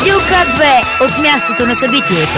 Радио К2 от мястото на събитието.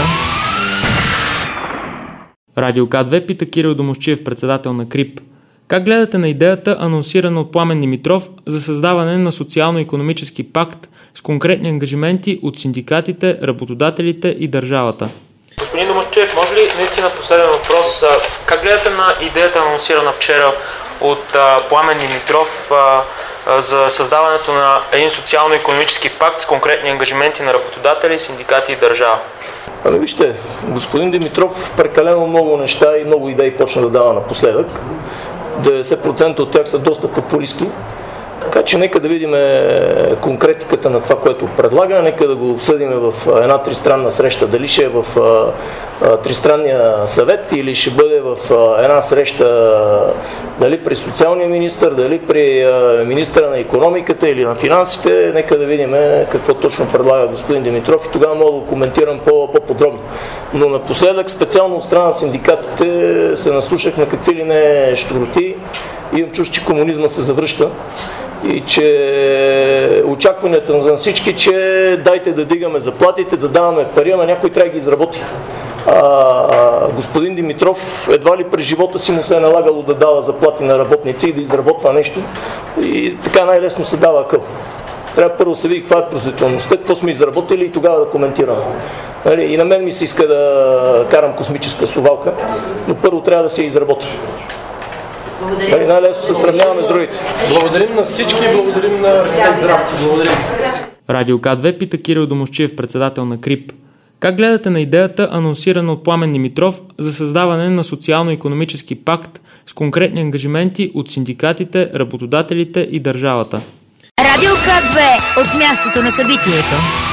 Радио К2 пита Кирил Домусчиев, председател на КРИБ. Как гледате на идеята, анонсирана от Пламен Димитров, за създаване на социално-икономически пакт с конкретни ангажименти от синдикатите, работодателите и държавата? Господин Домусчиев, може ли наистина последен въпрос? Как гледате на идеята, анонсирана вчера от Пламен Димитров за създаването на един социално-икономически пакт с конкретни ангажименти на работодатели, синдикати и държава? Ами вижте, господин Димитров прекалено много неща и много идеи почна да дава напоследък. 90% от тях са доста популистки. Така че нека да видим конкретиката на това, което предлага, нека да го обсъдим в една тристранна среща, дали ще е в тристранния съвет или ще бъде в една среща дали при социалния министър, дали при министъра на икономиката или на финансите, нека да видим какво точно предлага господин Димитров и тогава мога да го коментирам по-подробно. Но напоследък, специално от страна на синдикатите, се наслушах на какви ли не щуроти. Имам чувство, че комунизма се завръща и че очакванията за всички, че дайте да дигаме заплатите, да даваме пари, ама някой трябва да ги изработи. Господин Димитров едва ли през живота си му се е налагало да дава заплати на работници и да изработва нещо и така най-лесно се дава акъл. Трябва първо да се види каква е производителността, какво сме изработили и тогава да коментираме. И на мен ми се иска да карам космическа совалка, но първо трябва да се я изработи. Най-лесно се сравняваме с другите. Благодарим на всички и благодарим на Архитект Здравко. Благодарим. Радио К2 пита Кирил Домусчиев, председател на КРИБ. Как гледате на идеята, анонсирана от Пламен Димитров, за създаване на социално-икономически пакт с конкретни ангажименти от синдикатите, работодателите и държавата? Радио К2 от мястото на събитието.